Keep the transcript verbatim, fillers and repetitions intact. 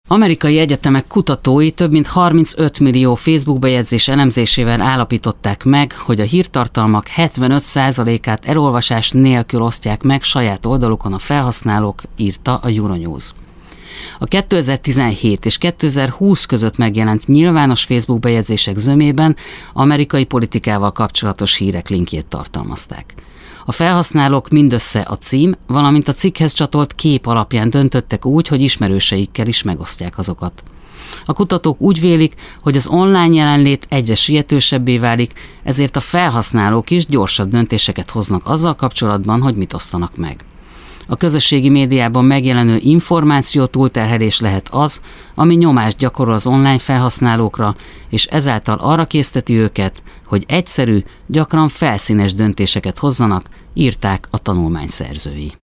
Amerikai egyetemek kutatói több mint harmincöt millió Facebook bejegyzés elemzésével állapították meg, hogy a hírtartalmak hetvenöt százalékát elolvasás nélkül osztják meg saját oldalukon a felhasználók, írta a Euronews. A kétezer-tizenhét és kétezer-húsz között megjelent nyilvános Facebook bejegyzések zömében amerikai politikával kapcsolatos hírek linkjét tartalmazták. A felhasználók mindössze a cím, valamint a cikkhez csatolt kép alapján döntöttek úgy, hogy ismerőseikkel is megosztják azokat. A kutatók úgy vélik, hogy az online jelenlét egyre sietősebbé válik, ezért a felhasználók is gyorsabb döntéseket hoznak azzal kapcsolatban, hogy mit osztanak meg. A közösségi médiában megjelenő információ túlterhelés lehet az, ami nyomást gyakorol az online felhasználókra, és ezáltal arra készteti őket, hogy egyszerű, gyakran felszínes döntéseket hozzanak, írták a tanulmány szerzői.